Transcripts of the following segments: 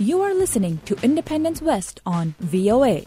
You are listening to Independence West on VOA.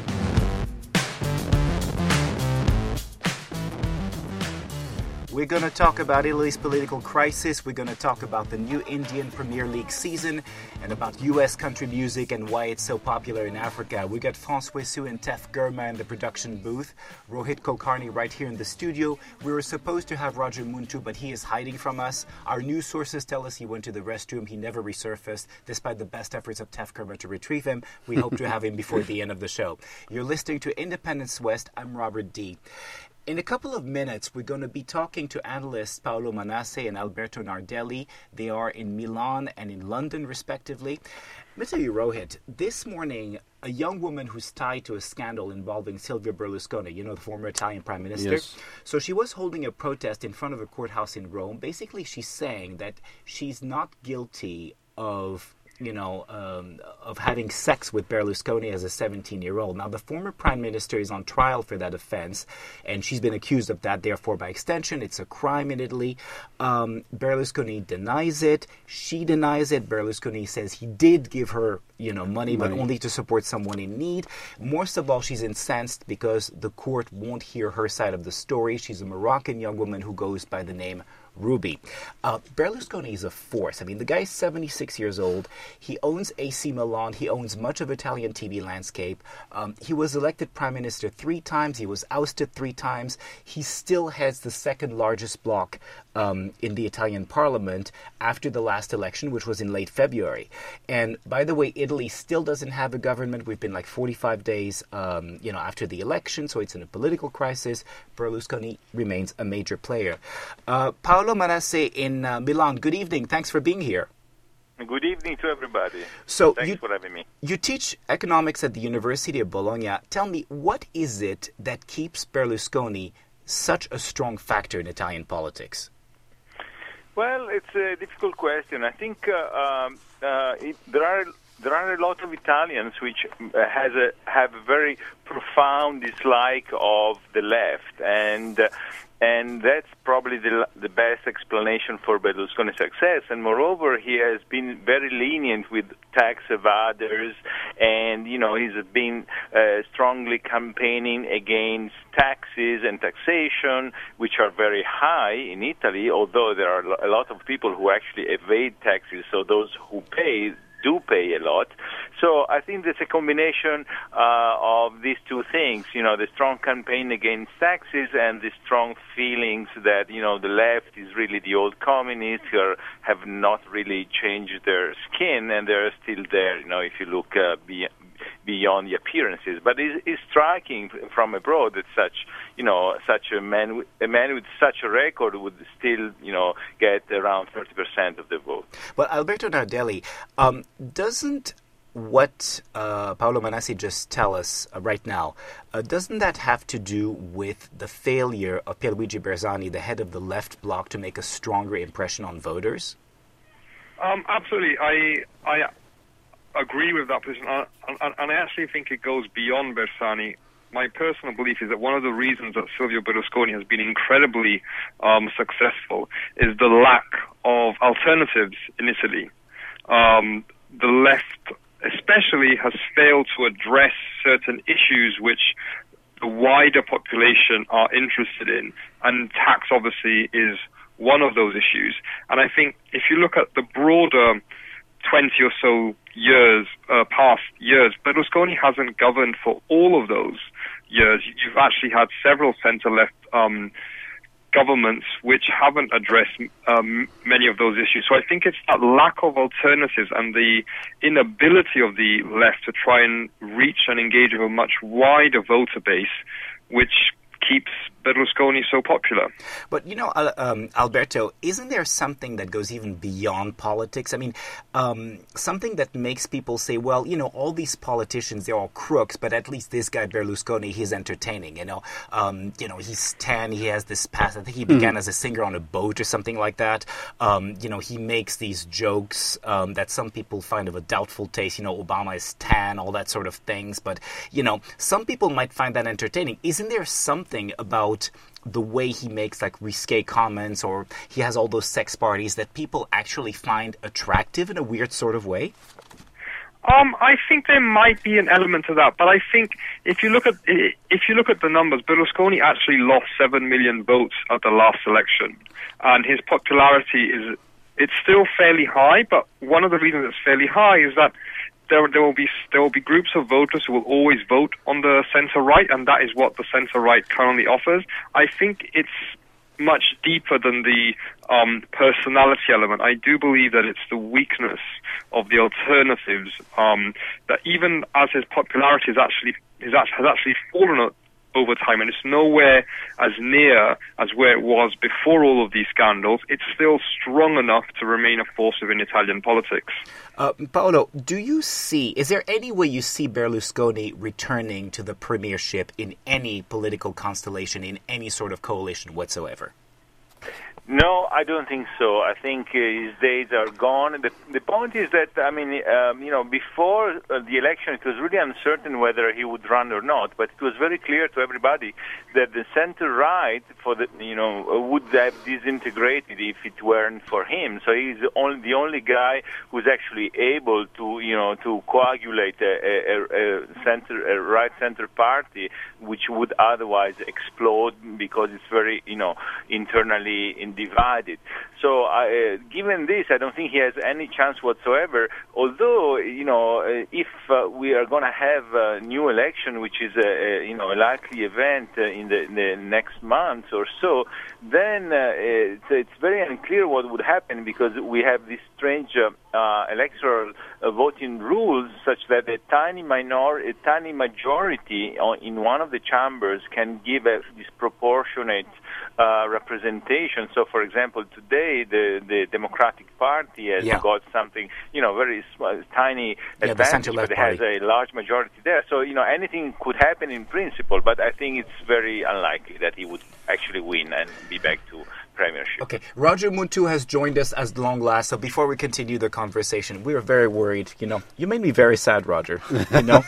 We're going to talk about Italy's political crisis. We're going to talk about the new Indian Premier League season and about U.S. country music and why it's so popular in Africa. We got François Su and Tef Germa in the production booth. Rohit Kulkarni right here in the studio. We were supposed to have Roger Muntu, but he is hiding from us. Our news sources tell us he went to the restroom. He never resurfaced, despite the best efforts of Tef Germa to retrieve him. We hope to have him before the end of the show. You're listening to Independence West. I'm Robert D. In a couple of minutes, we're going to be talking to analysts Paolo Manasse and Alberto Nardelli. They are in Milan and in London, respectively. Let me tell you, Rohit, this morning, a young woman who's tied to a scandal involving Silvio Berlusconi, you know, the former Italian prime minister. Yes. So she was holding a protest in front of a courthouse in Rome. Basically, she's saying that she's not guilty of of having sex with Berlusconi as a 17-year-old. Now, the former prime minister is on trial for that offense, and she's been accused of that, therefore, by extension. It's a crime in Italy. Berlusconi denies it. She denies it. Berlusconi says he did give her, money, but only to support someone in need. Most of all, she's incensed because the court won't hear her side of the story. She's a Moroccan young woman who goes by the name Ruby. Berlusconi is a force. I mean, the guy is 76 years old. He owns AC Milan. He owns much of Italian TV landscape. He was elected prime minister 3 times. He was ousted 3 times. He still has the second largest bloc in the Italian parliament after the last election, which was in late February. And by the way, Italy still doesn't have a government. We've been like 45 days, after the election, so it's in a political crisis. Berlusconi remains a major player. Paolo Manasse in Milan, good evening. Thanks for being here. Good evening to everybody. So Thanks for having me. You teach economics at the University of Bologna. Tell me, what is it that keeps Berlusconi such a strong factor in Italian politics? Well, it's a difficult question. I think there are a lot of Italians which have a very profound dislike of the left, and that's probably the best explanation for Berlusconi's success. And moreover, he has been very lenient with tax evaders, and he's been strongly campaigning against taxes and taxation, which are very high in Italy, although there are a lot of people who actually evade taxes, so those who do pay a lot. So I think there's a combination of these two things, the strong campaign against taxes and the strong feelings that, the left is really the old communists who have not really changed their skin, and they're still there, if you look beyond the appearances. But it's striking from abroad that such a man with such a record would still, get around 30% of the vote. Well, Alberto Nardelli, doesn't what Paolo Manasse just tell us right now, doesn't that have to do with the failure of Pierluigi Bersani, the head of the left bloc, to make a stronger impression on voters? Absolutely. I agree with that position, and I actually think it goes beyond Bersani. My personal belief is that one of the reasons that Silvio Berlusconi has been incredibly successful is the lack of alternatives in Italy. The left especially has failed to address certain issues which the wider population are interested in, and tax obviously is one of those issues. And I think if you look at the broader 20 or so past years, Berlusconi hasn't governed for all of those years. You've actually had several centre-left governments which haven't addressed many of those issues. So I think it's that lack of alternatives and the inability of the left to try and reach and engage with a much wider voter base, which keeps Berlusconi so popular. But, Alberto, isn't there something that goes even beyond politics? I mean, something that makes people say, well, all these politicians, they're all crooks, but at least this guy Berlusconi, he's entertaining, he's 10, he has this past. I think he began as a singer on a boat or something like that. He makes these jokes that some people find of a doubtful taste. Obama is tan, all that sort of things. But, some people might find that entertaining. Isn't there something about the way he makes risque comments, or he has all those sex parties that people actually find attractive in a weird sort of way? I think there might be an element to that, but I think if you look at the numbers, Berlusconi actually lost 7 million votes at the last election, and his popularity it's still fairly high. But one of the reasons it's fairly high is that there will be groups of voters who will always vote on the centre right, and that is what the centre right currently offers. I think it's much deeper than the personality element. I do believe that it's the weakness of the alternatives that even as his popularity has actually fallen over time, and it's nowhere as near as where it was before all of these scandals, it's still strong enough to remain a force within Italian politics. Paolo, is there any way you see Berlusconi returning to the premiership in any political constellation, in any sort of coalition whatsoever? No, I don't think so. I think his days are gone. The point is that, before the election, it was really uncertain whether he would run or not. But it was very clear to everybody that the center-right would have disintegrated if it weren't for him. So he's the only guy who's actually able to coagulate a right-center party, which would otherwise explode because it's very, internally divided. So, given this, I don't think he has any chance whatsoever. Although, if we are going to have a new election, which is a likely event in the next month or so, then it's very unclear what would happen, because we have this strange electoral voting rules such that a tiny majority in one of the chambers can give a disproportionate representation. So, for example, today the Democratic Party has got something, very small, tiny advantage, but it has a large majority there. So, anything could happen in principle, but I think it's very unlikely that he would actually win and be back to premiership. Okay, Roger Muntu has joined us as long last. So before we continue the conversation, we were very worried. You made me very sad, Roger. No,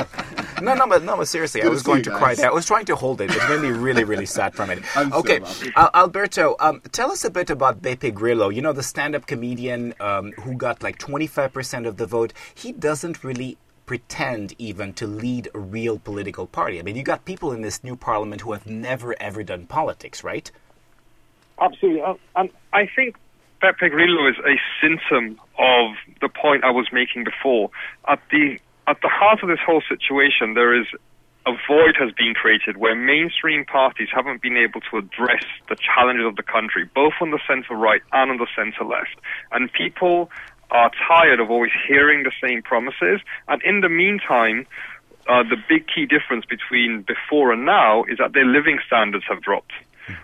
but seriously, I was going to cry there. I was trying to hold it, but it made me really, really sad from it. Okay, Alberto, tell us a bit about Beppe Grillo. The stand-up comedian who got like 25% of the vote. He doesn't really pretend even to lead a real political party. I mean, you got people in this new parliament who have never, ever done politics, right? Absolutely. And I think Beppe Grillo is a symptom of the point I was making before. At the heart of this whole situation, there is a void has been created where mainstream parties haven't been able to address the challenges of the country, both on the centre-right and on the centre-left. And people are tired of always hearing the same promises. And in the meantime, the big key difference between before and now is that their living standards have dropped.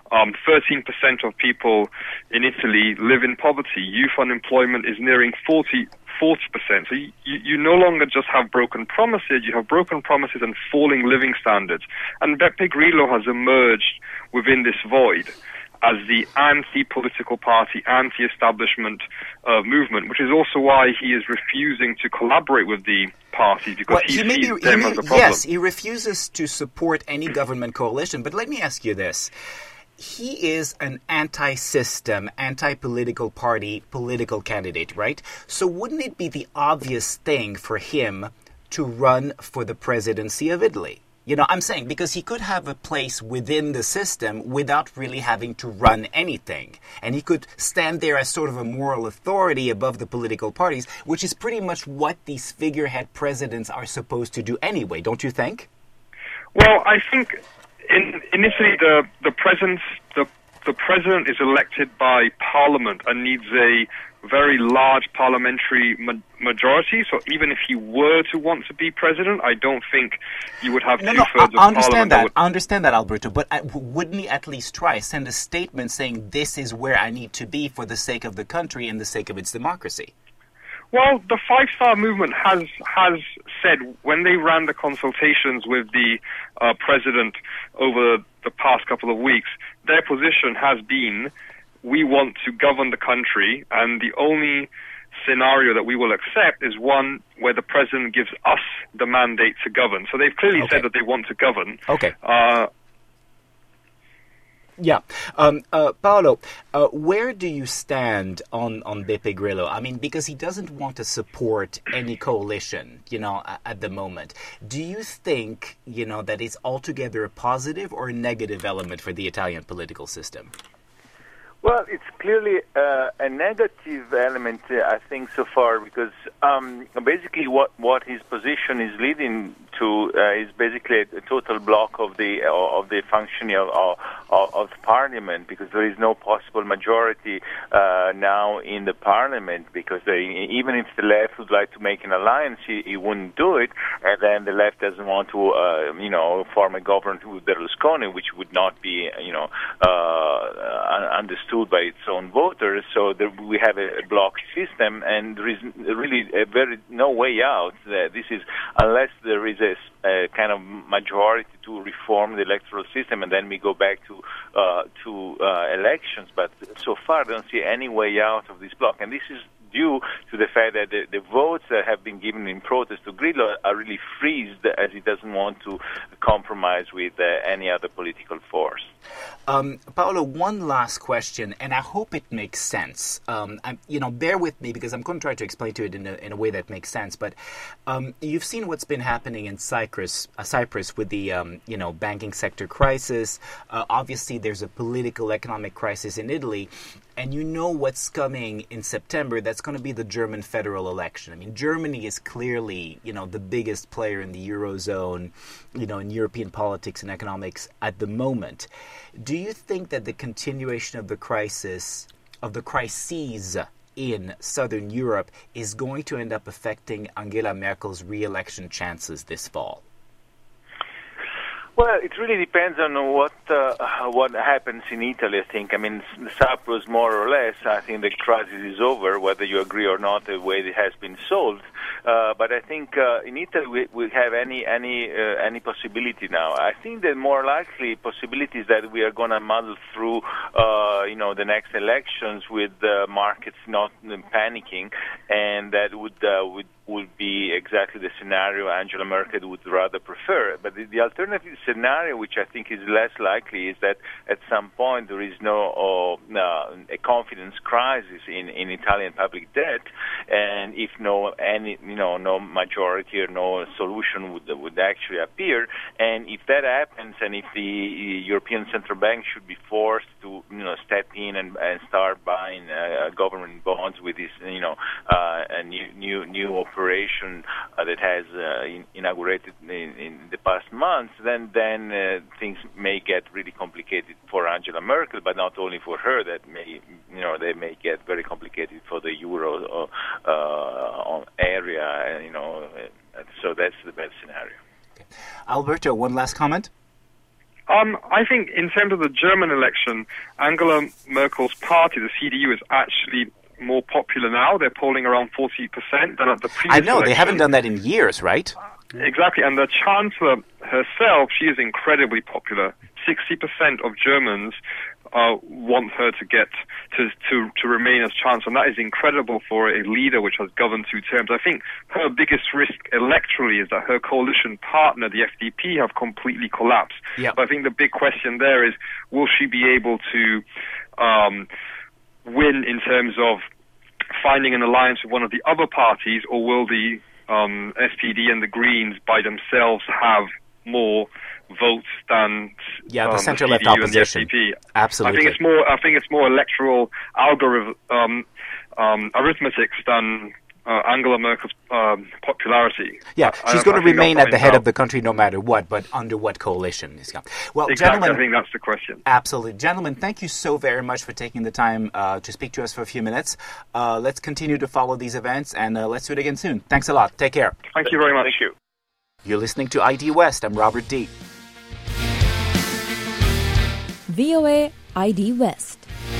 13% of people in Italy live in poverty. Youth unemployment is nearing 40%. So you no longer just have broken promises, you have broken promises and falling living standards. And Beppe Grillo has emerged within this void as the anti-political party, anti-establishment movement, which is also why he is refusing to collaborate with the party, because he sees them as a problem. Yes, he refuses to support any government coalition. But let me ask you this. He is an anti-system, anti-political party, political candidate, right? So wouldn't it be the obvious thing for him to run for the presidency of Italy? I'm saying because he could have a place within the system without really having to run anything. And he could stand there as sort of a moral authority above the political parties, which is pretty much what these figurehead presidents are supposed to do anyway, don't you think? Well, I think in Italy, the president is elected by parliament and needs a very large parliamentary majority. So even if he were to want to be president, I don't think you would have two-thirds of parliament. I understand that, Alberto, but wouldn't he at least try, send a statement saying this is where I need to be for the sake of the country and the sake of its democracy? Well, the Five Star Movement has said when they ran the consultations with the president over the past couple of weeks, their position has been, we want to govern the country, and the only scenario that we will accept is one where the president gives us the mandate to govern. So they've clearly said that they want to govern. Okay. Yeah. Paolo, where do you stand on Beppe Grillo? I mean, because he doesn't want to support any coalition, at the moment. Do you think, that is altogether a positive or a negative element for the Italian political system? Well, it's clearly a negative element, I think, so far, because basically what his position is leading to is basically a total block of the functioning of the parliament, because there is no possible majority now in the parliament, because even if the left would like to make an alliance, he wouldn't do it, and then the left doesn't want to form a government with Berlusconi, which would not be understood by its own voters. So we have a block system, and there is really no way out. This is unless there is a kind of majority to reform the electoral system, and then we go back to elections. But so far, I don't see any way out of this block, and this is due to the fact that the votes that have been given in protest to Grillo are really freezed, as he doesn't want to compromise with any other political force. Paolo, one last question, and I hope it makes sense. Bear with me, because I'm going to try to explain to it in a way that makes sense. But you've seen what's been happening in Cyprus with the banking sector crisis. Obviously, there's a political, economic crisis in Italy. And you know what's coming in September. That's going to be the German federal election. I mean, Germany is clearly, the biggest player in the Eurozone, in European politics and economics at the moment. Do you think that the continuation of the crises in Southern Europe is going to end up affecting Angela Merkel's re-election chances this fall? Well, it really depends on what happens in Italy, I think. I mean, Cyprus, more or less, I think the crisis is over, whether you agree or not, the way it has been solved. But I think in Italy we have any possibility now. I think the more likely possibility is that we are going to muddle through, the next elections with markets not panicking, and that would be exactly the scenario Angela Merkel would rather prefer. But the alternative scenario, which I think is less likely, is that at some point there is a confidence crisis in Italian public debt, and if no majority or no solution would actually appear, and if that happens, and if the European Central Bank should be forced to step in and start buying government bonds with this a new operation that has inaugurated in the past months, then things may get really complicated for Angela Merkel, but not only for her. That they may get very complicated for the euro area. So that's the bad scenario. Okay. Alberto, one last comment. I think in terms of the German election, Angela Merkel's party, the CDU, is actually more popular now. They're polling around 40% than at the previous I know, election. They haven't done that in years, right? Exactly, and the Chancellor herself, she is incredibly popular. 60% of Germans want her to remain as Chancellor, and that is incredible for a leader which has governed 2 terms. I think her biggest risk electorally is that her coalition partner, the FDP, have completely collapsed. Yep. But I think the big question there is, will she be able to win in terms of finding an alliance with one of the other parties, or will the SPD and the Greens by themselves have more votes than the centre-left opposition? The Absolutely. I think it's more electoral arithmetics than Angela Merkel's popularity. Yeah, she's going to remain at the head of the country no matter what, but under what coalition? Well, exactly, gentlemen, I think that's the question. Absolutely. Gentlemen, thank you so very much for taking the time to speak to us for a few minutes. Let's continue to follow these events, and let's do it again soon. Thanks a lot. Take care. Thank you very much. Thank you. You're listening to ID West. I'm Robert D. VOA ID West.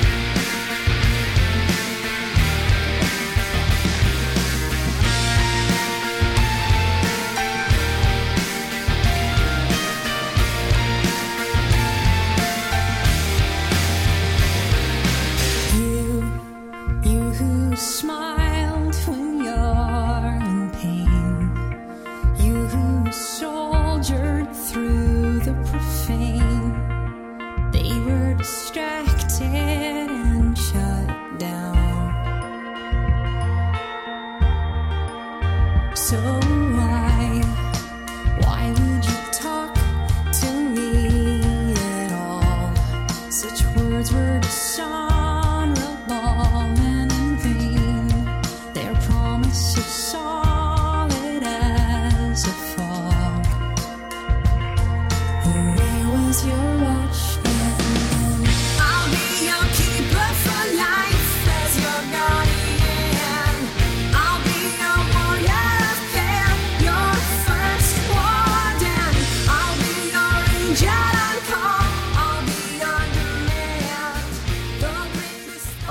You who smiled when you're in pain, you who soldiered through the profane, they were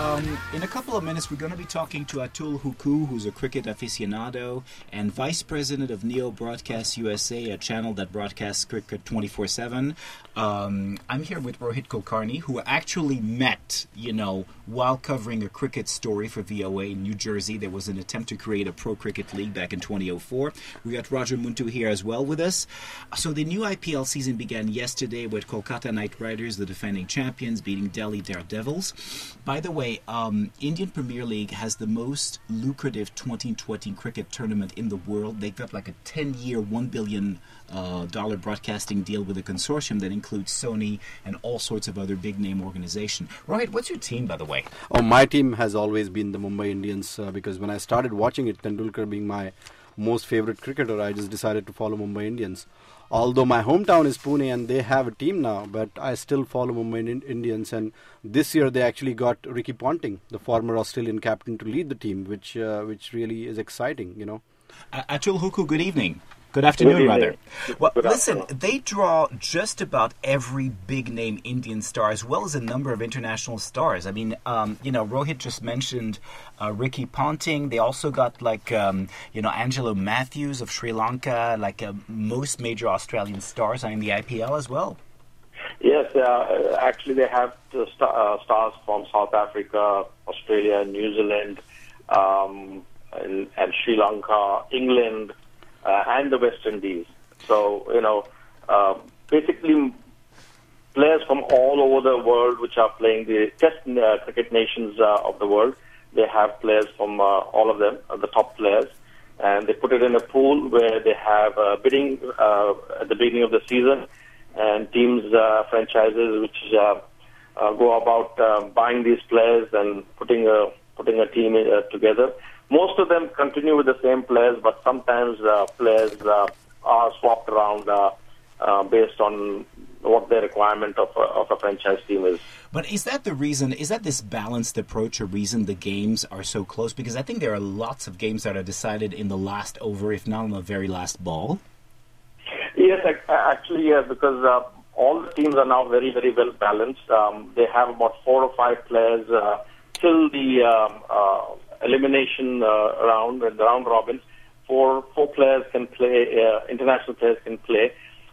In a couple of minutes, we're going to be talking to Atul Huku, who's a cricket aficionado and vice president of Neo Broadcast USA, a channel that broadcasts cricket 24/7. I'm here with Rohit Kulkarni, who actually met, while covering a cricket story for VOA in New Jersey. There was an attempt to create a pro cricket league back in 2004. We got Roger Muntu here as well with us. So the new IPL season began yesterday with Kolkata Knight Riders, the defending champions, beating Delhi Daredevils. By the way, Indian Premier League has the most lucrative 2020 cricket tournament in the world. They've got like a 10-year, $1 billion broadcasting deal with a consortium that includes Sony and all sorts of other big-name organizations. Rohit, what's your team, by the way? Oh, my team has always been the Mumbai Indians because when I started watching it, Tendulkar being my most favorite cricketer, I just decided to follow Mumbai Indians. Although my hometown is Pune and they have a team now, but I still follow Mumbai Indians. And this year they actually got Ricky Ponting, the former Australian captain, to lead the team, which really is exciting, Atul Huku, good evening. Good afternoon, rather. Well, listen, they draw just about every big-name Indian star as well as a number of international stars. I mean, Rohit just mentioned Ricky Ponting. They also got Angelo Matthews of Sri Lanka, most major Australian stars are in the IPL as well. Yes, actually they have the stars from South Africa, Australia, New Zealand, and Sri Lanka, England, and the West Indies. So, basically players from all over the world which are playing the test cricket nations of the world. They have players from all of them, the top players, and they put it in a pool where they have bidding at the beginning of the season, and teams, franchises which go about buying these players and putting a team together. Most of them continue with the same players, but sometimes players are swapped around based on what their requirement of a franchise team is. But is that the reason, is that this balanced approach a reason the games are so close? Because I think there are lots of games that are decided in the last over, if not on the very last ball. Yes, actually, yes, because all the teams are now very, very well balanced. They have about 4 or 5 players till the elimination round and the round robins. Four players can play, international players can play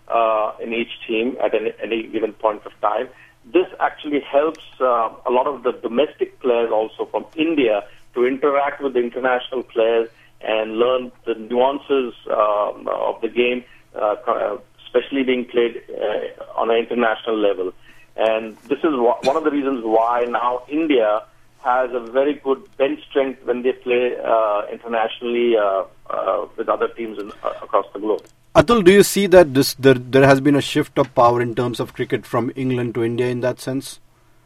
in each team at any given point of time. This actually helps a lot of the domestic players also from India to interact with the international players and learn the nuances of the game, especially being played on an international level. And this is one of the reasons why now India has a very good bench strength when they play internationally with other teams across the globe. Atul, do you see that there has been a shift of power in terms of cricket from England to India in that sense?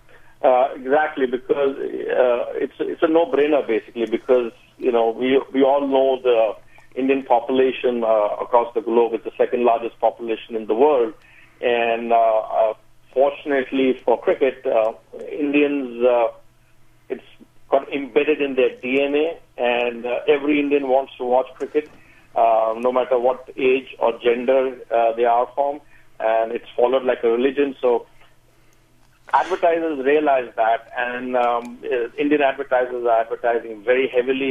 Exactly, because it's a no-brainer basically, because we all know the Indian population across the globe is the second largest population in the world, and fortunately for cricket, Indians it's got embedded in their DNA, and every Indian wants to watch cricket, no matter what age or gender they are from, and it's followed like a religion. So advertisers realize that, and Indian advertisers are advertising very heavily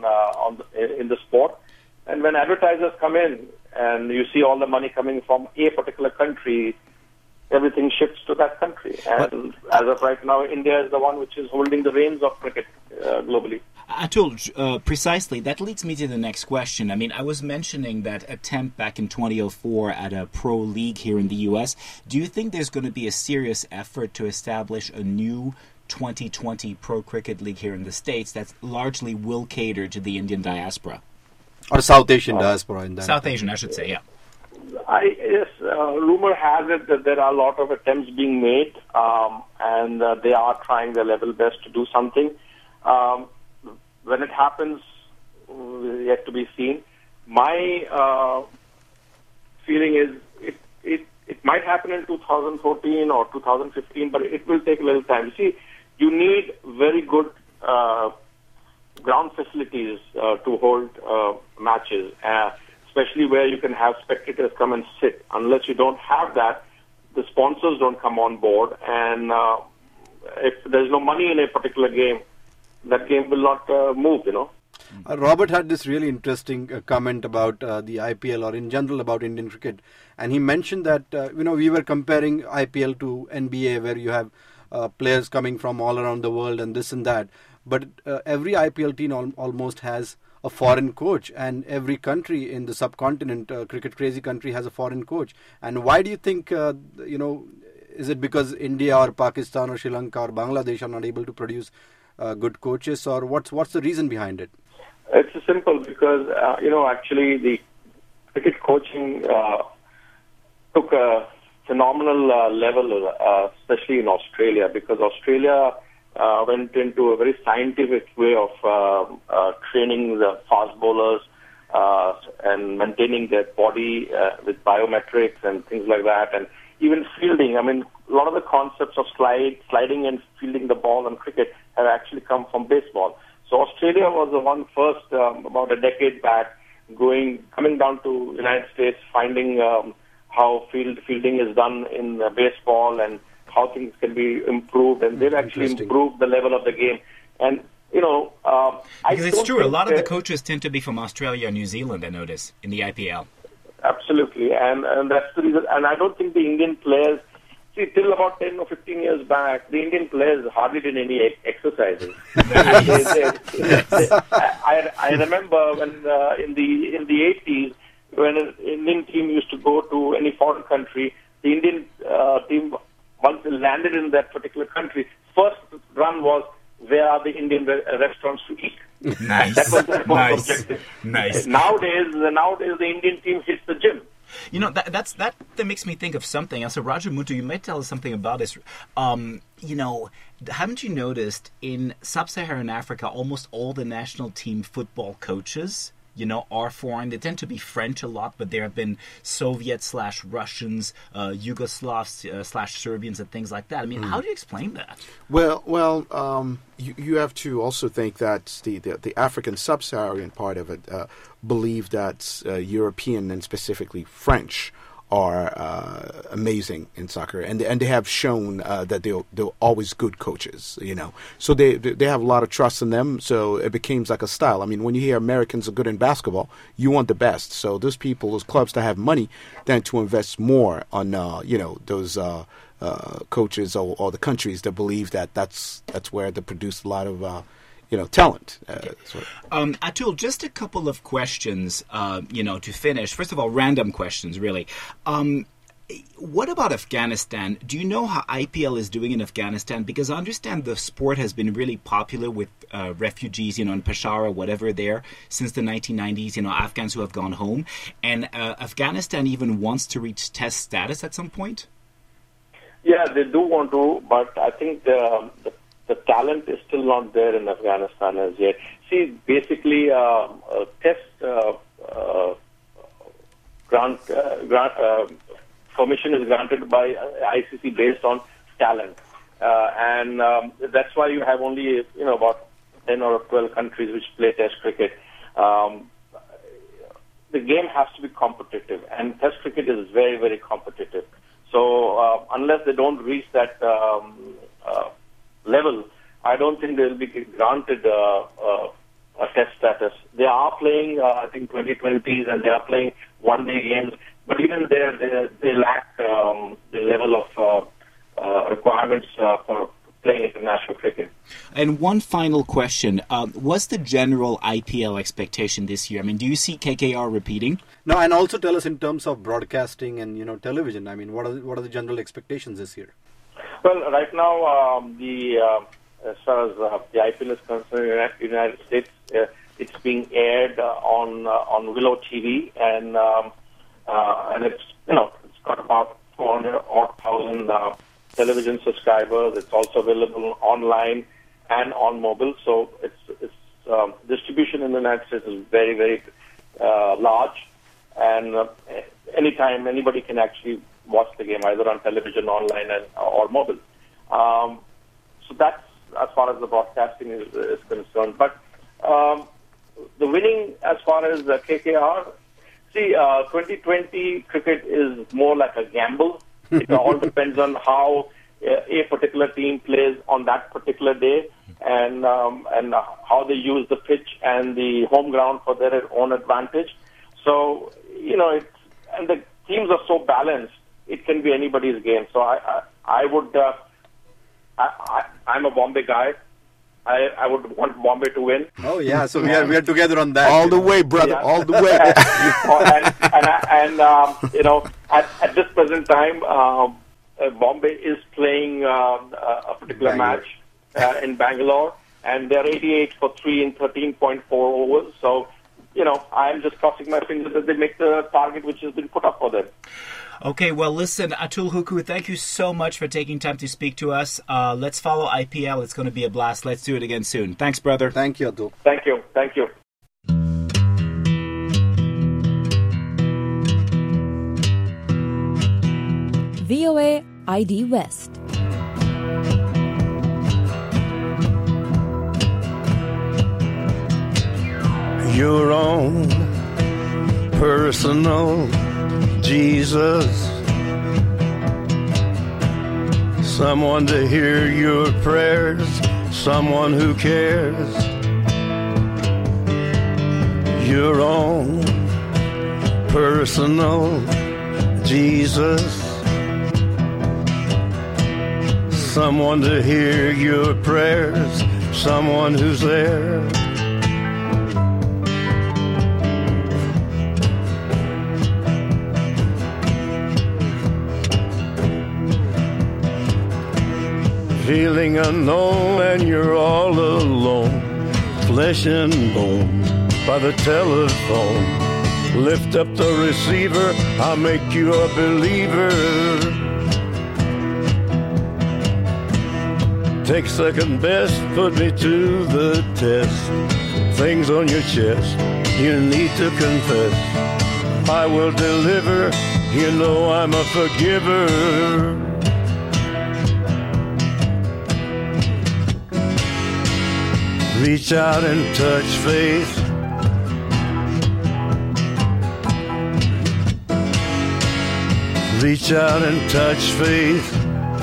in the sport. And when advertisers come in, and you see all the money coming from a particular country, everything shifts to that country. And as of right now, India is the one which is holding the reins of cricket globally. Atul, precisely. That leads me to the next question. I mean, I was mentioning that attempt back in 2004 at a pro league here in the U.S. Do you think there's going to be a serious effort to establish a new 2020 pro cricket league here in the States that largely will cater to the Indian diaspora? Or South Asian diaspora in that. South Asian, I should say, yeah. Yes, rumor has it that there are a lot of attempts being made, and they are trying their level best to do something. When it happens, yet to be seen. My feeling is it might happen in 2014 or 2015, but it will take a little time. See, you need very good ground facilities to hold matches, especially where you can have spectators come and sit. Unless you don't have that, the sponsors don't come on board, and if there's no money in a particular game, that game will not move, Robert had this really interesting comment about the IPL, or in general about Indian cricket, and he mentioned that we were comparing IPL to NBA, where you have players coming from all around the world and this and that, but every IPL team almost has a foreign coach, and every country in the subcontinent, cricket crazy country, has a foreign coach. And why do you think is it because India or Pakistan or Sri Lanka or Bangladesh are not able to produce good coaches, or what's the reason behind it? It's simple because, actually the cricket coaching took a phenomenal level, especially in Australia, because Australia went into a very scientific way of training the fast bowlers and maintaining their body with biometrics and things like that, and even fielding. I mean, a lot of the concepts of sliding and fielding the ball in cricket have actually come from baseball. So Australia was the one first, about a decade back, coming down to the United States, finding how fielding is done in baseball and how things can be improved, and they've actually improved the level of the game. And because it's true, a lot of the coaches tend to be from Australia or New Zealand, I notice, in the IPL. Absolutely, and that's the reason. And I don't think the Indian players, till about 10 or 15 years back, the Indian players hardly did any exercises. I remember when in the 80s, when an Indian team used to go to any foreign country, the Indian team, once they landed in that particular country, first run was, where are the Indian restaurants to eat? Nice. That was the objective. Nice. Nowadays, the Indian team hits the gym. That makes me think of something. So, Roger Muntu, you might tell us something about this. Haven't you noticed in sub-Saharan Africa, almost all the national team football coaches, are foreign? They tend to be French a lot, but there have been Soviet/Russians, Yugoslavs/Serbians, and things like that. I mean, how do you explain that? Well, you have to also think that the African sub-Saharan part of it believe that European and specifically French are amazing in soccer, and they have shown that they're always good coaches, So they have a lot of trust in them. So it becomes like a style. I mean, when you hear Americans are good in basketball, you want the best. So those clubs that have money, tend to invest more on those coaches or the countries that believe that's where they produce a lot of talent. Atul, just a couple of questions, to finish. First of all, random questions, really. What about Afghanistan? Do you know how IPL is doing in Afghanistan? Because I understand the sport has been really popular with refugees, in Peshawar or whatever there since the 1990s, Afghans who have gone home. And Afghanistan even wants to reach test status at some point? Yeah, they do want to, but I think the talent is still not there in Afghanistan as yet. See, basically, test permission is granted by ICC based on talent, and that's why you have only about 10 or 12 countries which play Test cricket. The game has to be competitive, and Test cricket is very, very competitive. So unless they don't reach that level, I don't think they will be granted a test status. They are playing, I think, 2020s, and they are playing one-day games. But even there, they lack the level of requirements for playing international cricket. And one final question. What's the general IPL expectation this year? I mean, do you see KKR repeating? No, and also tell us in terms of broadcasting and, television. I mean, what are the general expectations this year? Well, right now, as far as the IPL is concerned in the United States, it's being aired on Willow TV, and it's it's got about 400,000 television subscribers. It's also available online and on mobile. So its distribution in the United States is very, very large, and anytime anybody can actually watch the game either on television, online, or mobile. So that's as far as the broadcasting is concerned. But the winning as far as the KKR, 2020 cricket is more like a gamble. It all depends on how a particular team plays on that particular day, and how they use the pitch and the home ground for their own advantage. So, and the teams are so balanced, it can be anybody's game. So I'm a Bombay guy. I would want Bombay to win. Oh yeah, so we are together on that. All the way, brother, all the way. At this present time, Bombay is playing a particular match in Bangalore, and they're 88 for 3 in 13.4 overs. So, I'm just crossing my fingers that they make the target which has been put up for them. Okay, well, listen, Atul Huku, thank you so much for taking time to speak to us. Let's follow IPL. It's going to be a blast. Let's do it again soon. Thanks, brother. Thank you, Atul. Thank you. Thank you. VOA ID West. Your own personal Jesus, someone to hear your prayers, someone who cares. Your own personal Jesus, someone to hear your prayers, someone who's there. Feeling unknown and you're all alone, flesh and bone by the telephone. Lift up the receiver, I'll make you a believer. Take second best, put me to the test. Things on your chest, you need to confess. I will deliver, you know I'm a forgiver. Reach out and touch faith. Reach out and touch faith.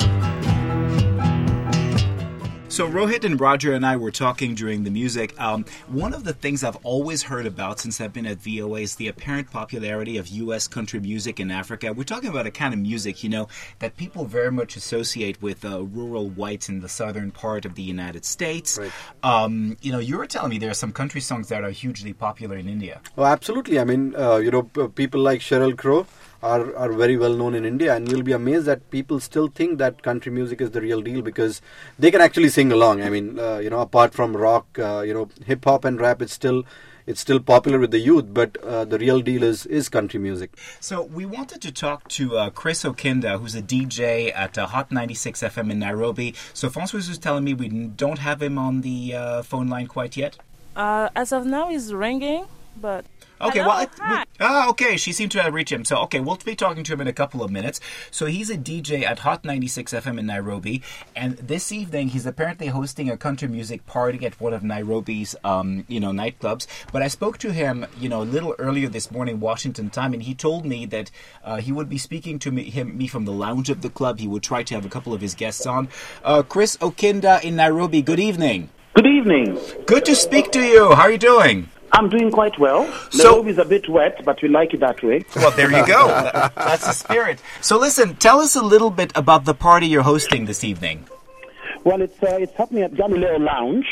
So Rohit and Roger and I were talking during the music. One of the things I've always heard about since I've been at VOA is the apparent popularity of U.S. country music in Africa. We're talking about a kind of music, that people very much associate with rural whites in the southern part of the United States. Right. You were telling me there are some country songs that are hugely popular in India. Oh, absolutely. I mean, people like Sheryl Crow are very well known in India, and you'll be amazed that people still think that country music is the real deal because they can actually sing along. I mean, apart from rock, hip hop and rap, it's still popular with the youth, but the real deal is country music. So we wanted to talk to Chris Okinda, who's a DJ at Hot 96 FM in Nairobi. So Francois was telling me we don't have him on the phone line quite yet. As of now, he's ringing, but... Okay, hello? Okay, she seemed to reach him. So, okay, we'll be talking to him in a couple of minutes. So he's a DJ at Hot 96 FM in Nairobi, and this evening he's apparently hosting a country music party at one of Nairobi's, nightclubs. But I spoke to him, a little earlier this morning, Washington time, and he told me that he would be speaking to me from the lounge of the club. He would try to have a couple of his guests on. Chris Okinda in Nairobi, good evening. Good evening. Good to speak to you. How are you doing? I'm doing quite well. Nairobi is a bit wet, but we like it that way. Well, there you go. That's the spirit. So listen, tell us a little bit about the party you're hosting this evening. Well, it's happening at Galileo Lounge.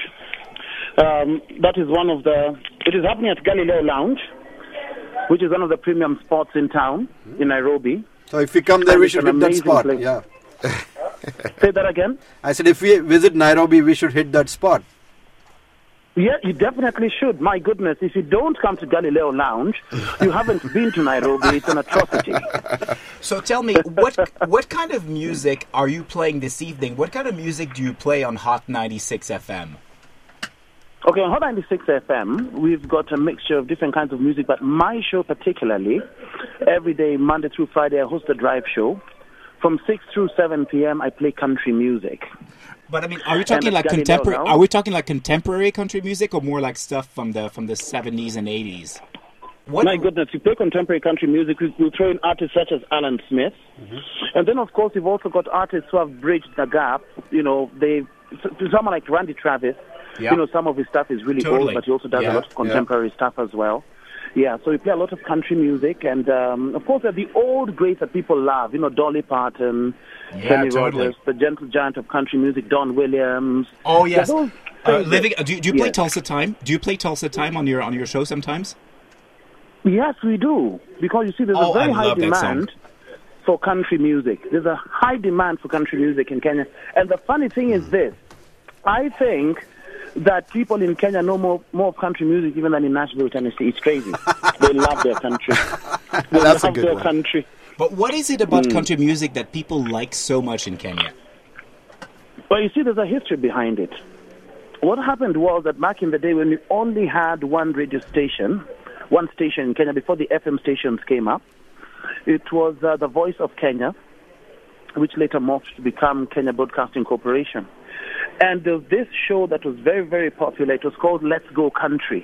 It is happening at Galileo Lounge, which is one of the premium spots in town, in Nairobi. So if we come there, we should hit that spot. Place. Yeah. Say that again? I said if we visit Nairobi, we should hit that spot. Yeah, you definitely should. My goodness, if you don't come to Galileo Lounge, you haven't been to Nairobi. It's an atrocity. So tell me, what kind of music are you playing this evening? What kind of music do you play on Hot 96 FM? Okay, on Hot 96 FM, we've got a mixture of different kinds of music, but my show particularly, every day, Monday through Friday, I host a drive show. From 6 through 7 p.m., I play country music. But I mean, are we talking like contemporary? Are we talking like contemporary country music, or more like stuff from the 70s and 80s? My goodness, you play contemporary country music, we'll throw in artists such as Alan Smith. And then, of course, you've also got artists who have bridged the gap. You know, someone like Randy Travis, Yeah. you know, some of his stuff is really old, but he also does a lot of contemporary stuff as well. Yeah, so we play a lot of country music, and of course, there are the old greats that people love. You know, Dolly Parton, Kenny Rogers, the gentle giant of country music, Don Williams. Oh yes. Living, do you play Tulsa Time? Do you play Tulsa Time on your show sometimes? Yes, we do. Because you see, there's a very high demand for country music. There's a high demand for country music in Kenya. And the funny thing is this. I think that people in Kenya know more of country music even than in Nashville, Tennessee. It's crazy. They love their country. They That's love a good their one. country. But what is it about country music that people like so much in Kenya? Well, you see, there's a history behind it. What happened was that back in the day when we only had one station in Kenya before the FM stations came up, it was the Voice of Kenya, which later morphed to become Kenya Broadcasting Corporation. And there was this show that was very, very popular. It was called Let's Go Country.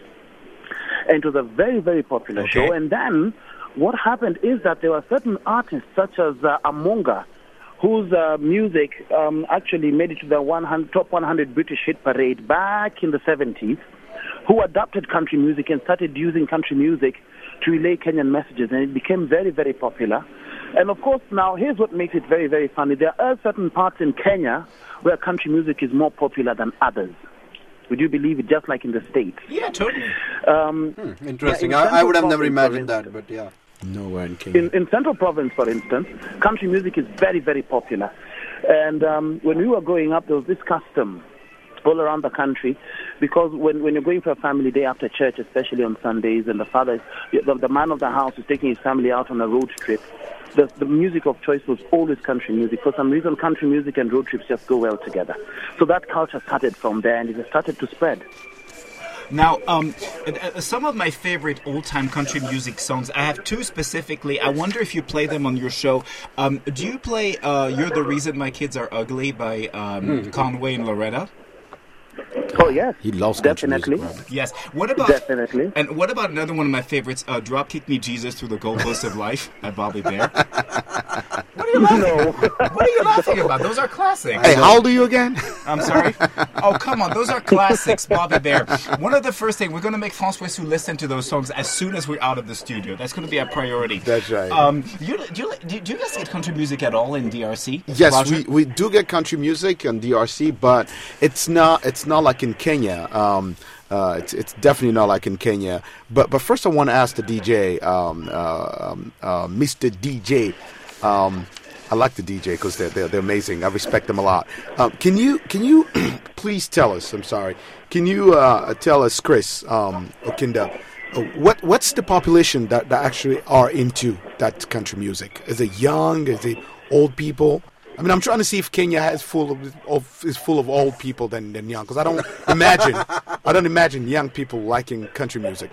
And it was a very, very popular show. And then what happened is that there were certain artists such as Amonga, whose music actually made it to the top 100 British hit parade back in the 70s, who adopted country music and started using country music to relay Kenyan messages, and it became very, very popular. And of course, now here's what makes it very, very funny. There are certain parts in Kenya where country music is more popular than others. Would you believe it? Just like in the States. Yeah, totally. Interesting. Yeah, I would have never imagined that, but yeah. Nowhere in Kenya. In Central Province, for instance, country music is very, very popular. And when we were growing up, there was this custom all around the country, because when you're going for a family day after church, especially on Sundays, and the man of the house is taking his family out on a road trip, the music of choice was always country music. For some reason, country music and road trips just go well together. So that culture started from there, and it has started to spread. Now, some of my favorite old-time country music songs, I have two specifically. I wonder if you play them on your show. Do you play You're the Reason My Kids Are Ugly by Conway and Loretta? Oh, yes. He loves definitely. Yes. What about definitely? And what about another one of my favorites, Dropkick Me Jesus Through the Goalposts of Life by Bobby Bear? What are you laughing? What are you laughing about? Those are classics. Hey, how old are you again? I'm sorry? Oh, come on. Those are classics, Bobby Bear. One of the first things, we're going to make François Sou listen to those songs as soon as we're out of the studio. That's going to be a priority. That's right. Do you guys get country music at all in DRC? Yes, Roger? we do get country music in DRC, but it's not like in Kenya. It's definitely not like in Kenya. But first, I want to ask the DJ, Mr. DJ. I like the DJ because they're amazing. I respect them a lot. Can you please tell us? I'm sorry. Can you tell us, Chris Okinda, what's the population that actually are into that country music? Is it young? Is it old people? I mean, I'm trying to see if Kenya is full of old people than young, because I don't imagine young people liking country music.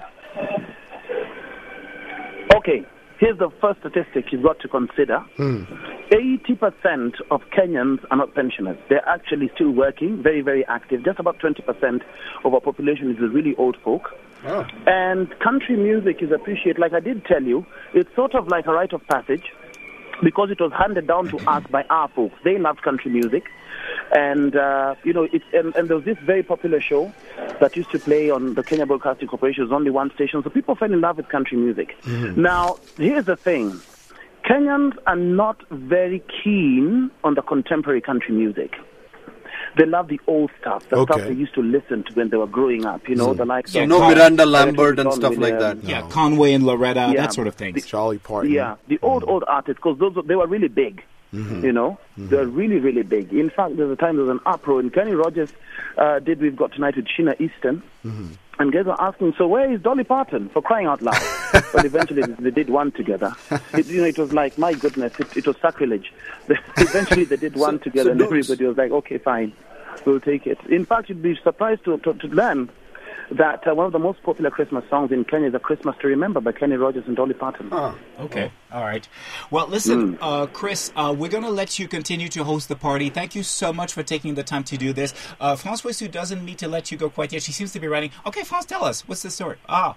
Okay, here's the first statistic you've got to consider. 80% of Kenyans are not pensioners. They're actually still working, very, very active. Just about 20% of our population is the really old folk. Oh. And country music is appreciated. Like I did tell you, it's sort of like a rite of passage, because it was handed down to us by our folks. They loved country music. And, and there was this very popular show that used to play on the Kenya Broadcasting Corporation. It was only one station, so people fell in love with country music. Now, here's the thing. Kenyans are not very keen on the contemporary country music. They love the old stuff, the stuff they used to listen to when they were growing up, the likes of... No Miranda Lambert and stuff like that. Yeah, Conway and Loretta, that sort of thing. Charlie Parton. Yeah, the old artists, because they were really big, They were really, really big. In fact, there was a time there was an uproar, and Kenny Rogers did We've Got Tonight with Sheena Easton, and guys were asking, so where is Dolly Parton, for crying out loud? But eventually they did one together. It was like, my goodness, it was sacrilege. Eventually they did one together, and everybody was like, okay, fine, we'll take it. In fact, you'd be surprised to learn that one of the most popular Christmas songs in Kenya is A Christmas to Remember by Kenny Rogers and Dolly Parton. Oh, okay. All right. Well, listen, Chris, we're going to let you continue to host the party. Thank you so much for taking the time to do this. François Sou doesn't need to let you go quite yet. She seems to be writing. Okay, France, tell us. What's the story?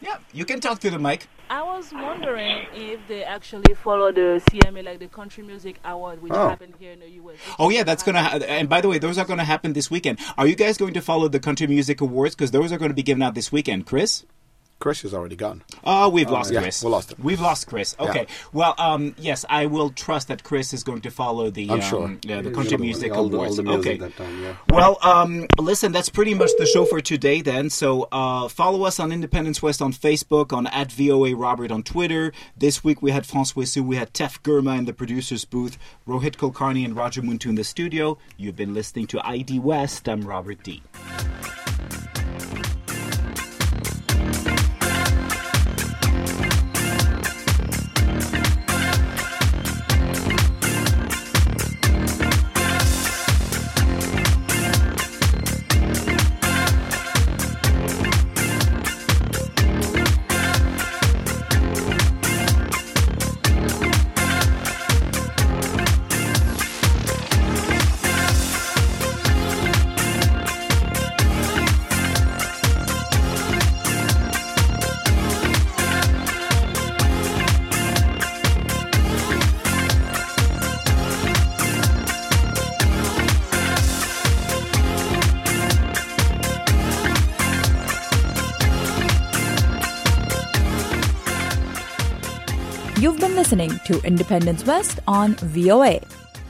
Yeah, you can talk to the mic. I was wondering if they actually follow the CMA, like the Country Music Award, which happened here in the U.S. Oh, yeah, that's going to and by the way, those are going to happen this weekend. Are you guys going to follow the Country Music Awards? Because those are going to be given out this weekend. Chris? Chris is already gone. Oh, we've lost Chris. We lost him. We've lost Chris. Okay. Yeah. Well, yes, I will trust that Chris is going to follow the I'm sure. the Country Music Awards. All the music okay. that time, yeah. Well, listen, that's pretty much the show for today then. So follow us on Independence West on Facebook, on @VOA Robert on Twitter. This week we had François Sou, we had Tef Gurma in the producer's booth, Rohit Kulkarni and Roger Muntu in the studio. You've been listening to ID West. I'm Robert D. You've been listening to Independence West on VOA.